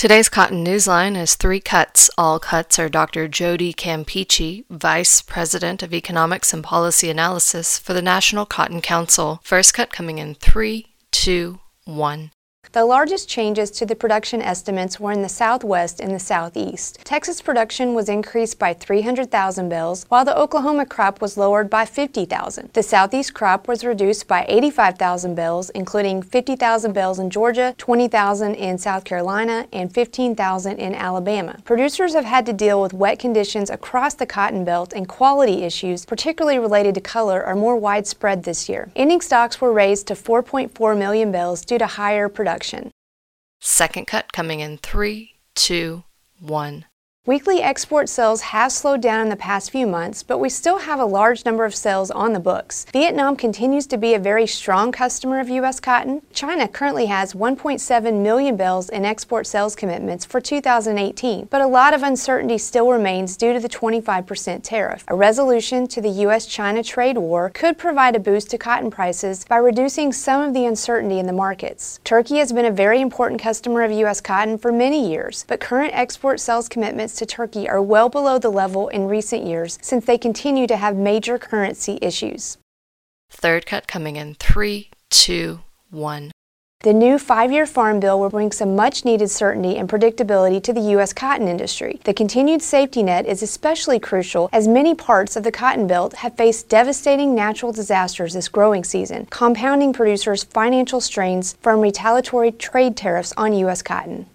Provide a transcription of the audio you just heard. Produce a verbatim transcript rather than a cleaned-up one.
Today's Cotton Newsline is three cuts. All cuts are Doctor Jody Campeachy, Vice President of Economics and Policy Analysis for the National Cotton Council. First cut coming in three, two, one. The largest changes to the production estimates were in the Southwest and the Southeast. Texas production was increased by three hundred thousand bales, while the Oklahoma crop was lowered by fifty thousand. The Southeast crop was reduced by eighty-five thousand bales, including fifty thousand bales in Georgia, twenty thousand in South Carolina, and fifteen thousand in Alabama. Producers have had to deal with wet conditions across the cotton belt, and quality issues, particularly related to color, are more widespread this year. Ending stocks were raised to four point four million bales due to higher production. Second cut coming in three, two, one. Weekly export sales have slowed down in the past few months, but we still have a large number of sales on the books. Vietnam continues to be a very strong customer of U S cotton. China currently has one point seven million bales in export sales commitments for two thousand eighteen, but a lot of uncertainty still remains due to the twenty-five percent tariff. A resolution to the U S China trade war could provide a boost to cotton prices by reducing some of the uncertainty in the markets. Turkey has been a very important customer of U S cotton for many years, but current export sales commitments to Turkey are well below the level in recent years since they continue to have major currency issues. Third cut coming in three, two, one. The new five-year Farm Bill will bring some much-needed certainty and predictability to the U S cotton industry. The continued safety net is especially crucial as many parts of the cotton belt have faced devastating natural disasters this growing season, compounding producers' financial strains from retaliatory trade tariffs on U S cotton.